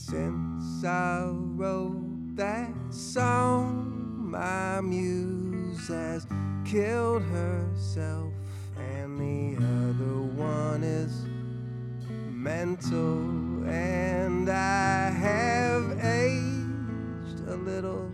Since I wrote that song, my muse has killed herself, and the other one is mental, and I have aged a little,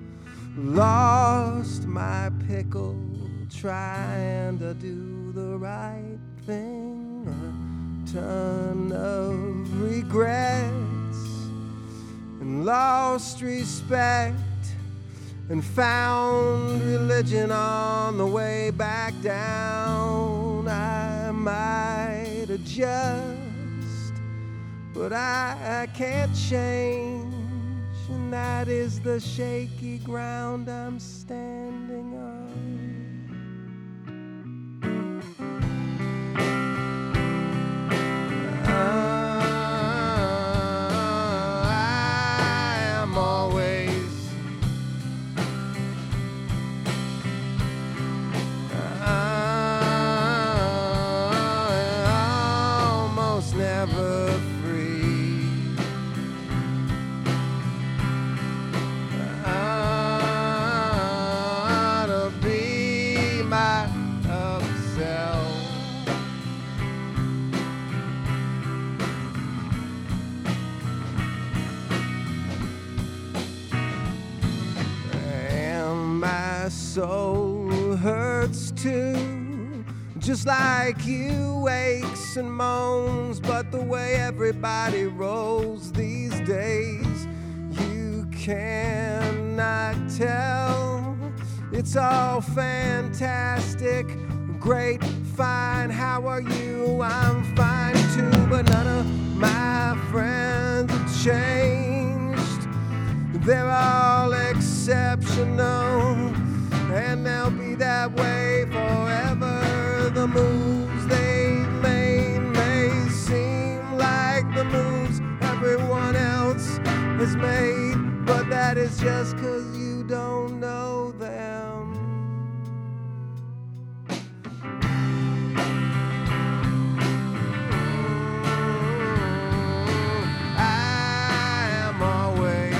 lost my pickle, trying to do the right thing, a ton of regrets, and lost respect, and found religion on the way back down. I might adjust, but I can't change, and that is the shaky ground I'm standing on. I am always almost never free. To be my self. And my soul hurts too, just like you, aches and moans. But the way everybody rolls these days, you cannot tell. It's all fantastic, great, fine. How are you? I'm fine too, but none of my friends have changed. They're all exceptional, and they'll be that way forever. The moves they made may seem like the moves everyone else has made, but that is just 'cause you don't know them. I am always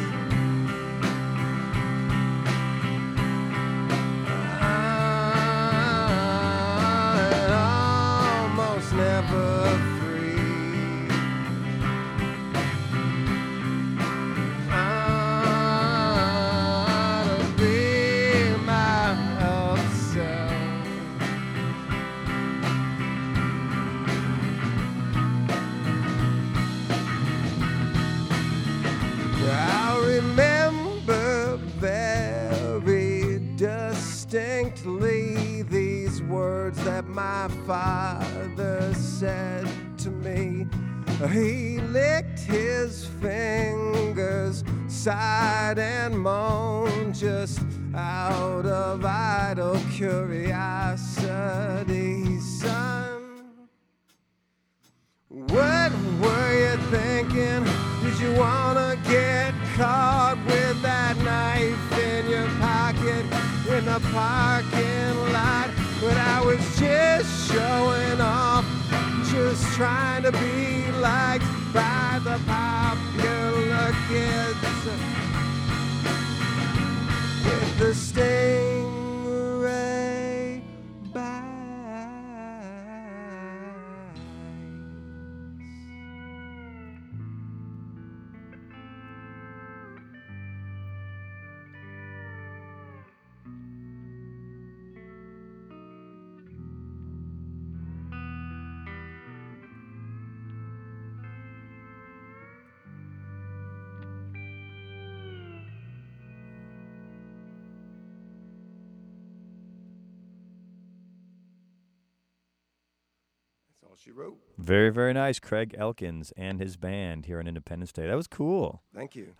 almost never free. To be myself. I remember very distinctly these words that my father said to me. He licked his fingers, sighed and moaned, just out of idle curiosity. Son, what were you thinking? Did you wanna get caught with that knife in your pocket in the parking lot? But I was just showing off, just trying to be liked by the popular kids with the stingray bites. That's all she wrote. Very, very nice. Craig Elkins and his band here on Independence Day. That was cool. Thank you.